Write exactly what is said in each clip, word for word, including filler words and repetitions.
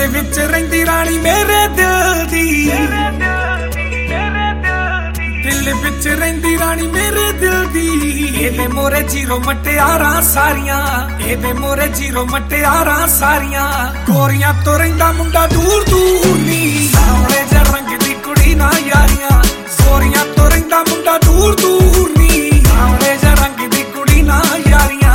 विच रहिंदी रानी मेरे दिल दी, दिल विच रहिंदी रानी मेरे दिल दी। एदे मोरे जीरो मटियारां सारियां, एदे मोरे जीरो मटियारां सारियां। गोरियां तो रहिंदा मुंडा दूर दूर नी, सावले जा रंग दी कुड़ी ना यारियां। गोरियां तो रहिंदा मुंडा दूर दूर नी, सावले जा रंग दी कुड़ी ना यारियां।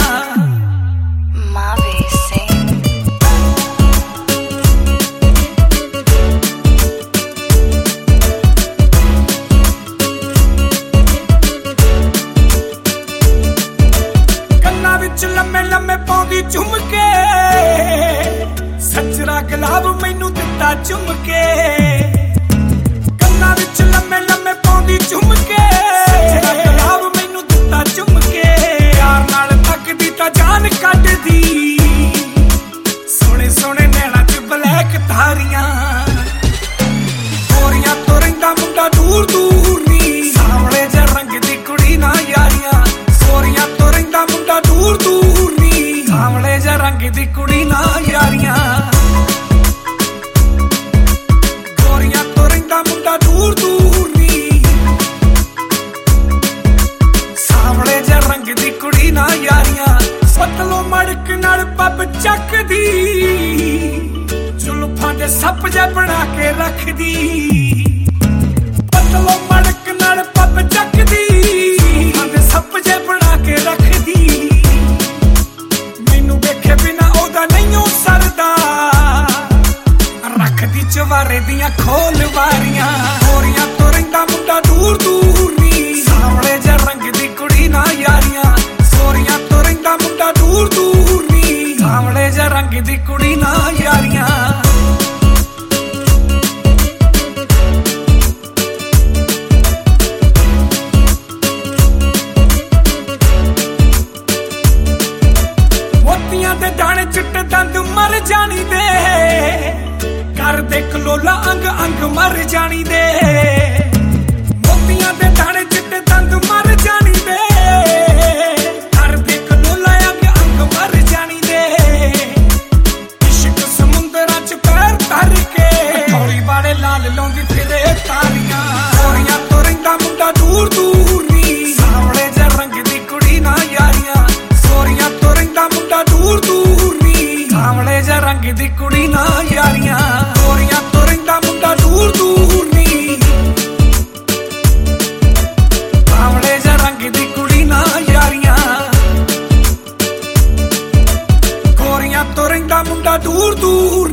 लम्मे लम्मे पौंदी झुमके, सचरा गुलाब मैनू दिता चुम के। कन्ना विच लम्मे लम्मे पौंदी झुमके, सचरा गुलाब मैनू दिता चुम के। यार नाल तकदी तां जान कड्डदी, सोहणे सोहणे नैणां च ब्लैक धारियां। गोरियां तो रहिंदा मुंडा दूर दूर नी, सावले जा रंग दी कुड़ी ना यारियां। गोरियां तो रहिंदा मुंडा दूर दूर नी, सावले जा रंग दी कुड़ी ना यारियां। गोरियां तो रहिंदा मुंडा दूर दूर नी, सावले जा रंग दी कुड़ी ना यारियां। पतलो मड़क नाल पब चकदी, जुल्फां दे सप जा बना के रखदी। पतलो मड़क नाल पब चकदी, जुल्फां दे सप जा बना के रखदी। मैनू वेखे बिना ओदा नहीं सरदा, रखदी चवारे दियां खोल वारियां। गोरियां तो रहिंदा मुंडा दूर दूर नी, सावले जा रंग दी कुड़ी ना यारियां। गोरियां तो रहिंदा मुंडा दूर दूर नी, सावले जा रंग दी कुड़ी ना यारियां। दे दाने चिट्टे दंद मर जानी दे, कर दे कलोला अंग अंग मर जानी दे। मोतियां दे दाने चिट्टे दंद मर जानी दे, कर दे कलोला अंग अंग मर जानी दे। इश्क समुंदरां च पैर धर के, थोड़ी बाड़े लाल लौंदी फिरे तारियां। गोरियां तो रहिंदा मुंडा दूर दूर नी, सावले जा रंग दी कुड़ी ना यारियां। गोरियां तो रहिंदा मुंडा दूर दूर नी, सावले जा रंग दी कुड़ी ना यारियां। गोरियां तो रहिंदा मुंडा दूर दूर नी, सावले जा रंग दी कुड़ी ना यारियां। गोरियां तो रहिंदा मुंडा दूर दूर